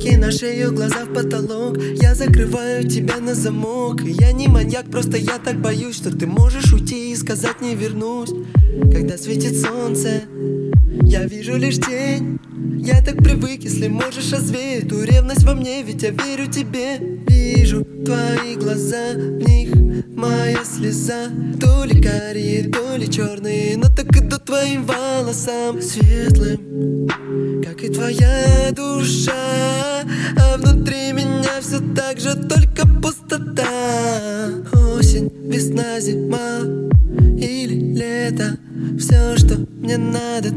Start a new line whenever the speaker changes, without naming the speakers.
Руки на шею, глаза в потолок. Я закрываю тебя на замок. Я не маньяк, просто я так боюсь, что ты можешь уйти и сказать не вернусь. Когда светит солнце, я вижу лишь тень. Я так привык, если можешь развей эту ревность во мне, ведь я верю тебе. Вижу твои глаза, в них моя слеза. То ли карие, то ли черные, но так идут твоим волосам светлым, как и твоя душа. А внутри меня все так же, только пустота. Осень, весна, зима или лето, все, что мне надо,